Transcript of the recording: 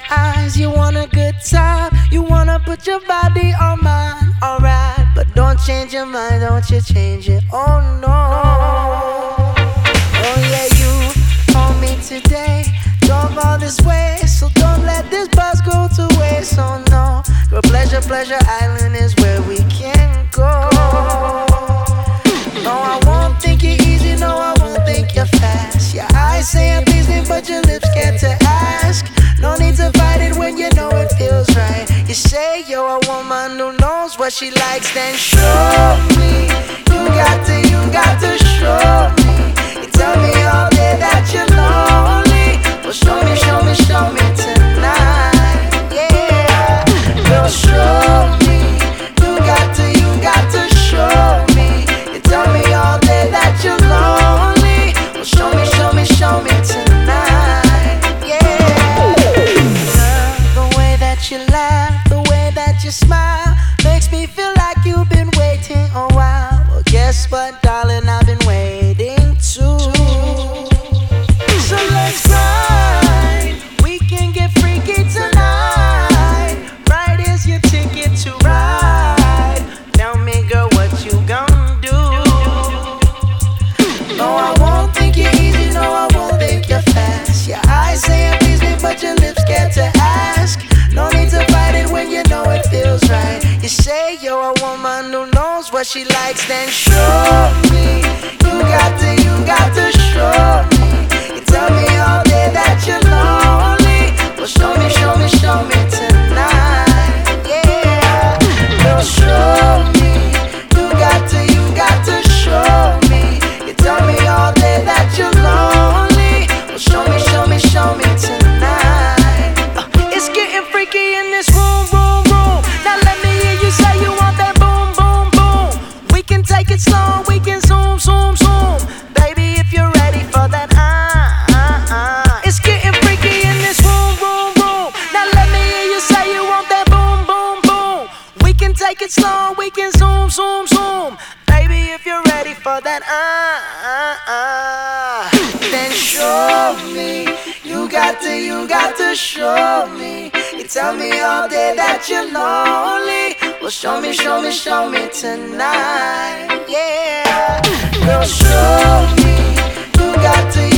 eyes, you want a good time, you wanna put your body on mine. Alright, but don't change your mind, don't you change it, oh no. Oh yeah, you called me today, drove all this way, so don't let this bus go to waste, oh no. Girl, Pleasure Island is where we can go. No, I won't think you're easy, no, I won't think you're fast. Your eyes say I'm pleasing, but your lips scared to ask. No need to fight it when you know it feels right. You say you're a woman who knows what she likes, then show me. You got to show me. You tell me all day that you're lonely. Well, show me tonight. Yeah, girl, show me. You got to show me. You tell me all day that you're lonely. Well, show me tonight. Yeah, the way that you laugh, the way that you smile, makes me feel like you've been waiting a while. Well, guess what, darling, I've been waiting too. So let's grind, we can get freaky tonight. Right is your ticket to ride. Tell me, girl, what you gon' do? No, I won't think you're easy, no, I won't think you're fast. Your eyes say I'm pleasing, but your lips scared to ask. No need to fight it when you know it feels right. You say you're a woman who knows what she likes, then show me. You got to show me. You tell me all day that you're lonely. Well, show me tonight. Yeah, girl, show me. You got to show me. You tell me all day that you're lonely. Well, show me tonight. It's getting freaky in this room. Now let me hear you say you want that boom. We can take it slow, we can zoom. Baby, if you're ready for that, It's getting freaky in this room. Now let me hear you say you want that boom. We can take it slow, we can zoom. Baby, if you're ready for that, then show me. You got to show me. You tell me all day that you're lonely. Well, show me tonight. Yeah, girl, show me. You got to